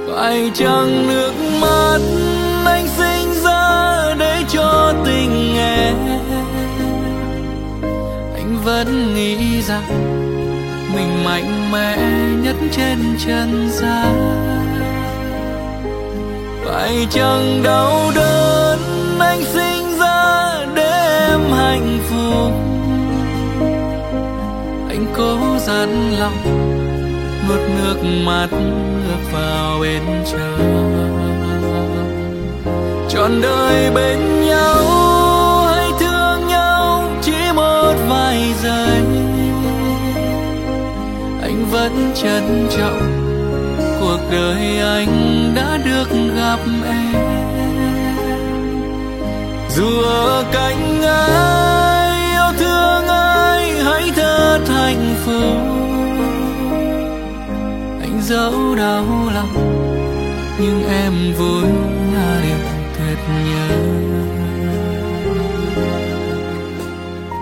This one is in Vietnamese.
phải chăng nước mắt anh sinh ra để cho tình em, anh vẫn nghĩ rằng mình mạnh mẽ nhất trên trần gian. Phải chăng đau đớn anh sinh ra để em hạnh phúc, anh cố dằn lòng nuốt nước mắt ngược vào bên trong. Trọn đời bên nhau hay thương nhau chỉ một vài giây, anh vẫn trân trọng cuộc đời anh đã được gặp em. Dù ở cạnh ai, yêu thương ai, hãy thật hạnh phúc. Anh dẫu đau lòng nhưng em vui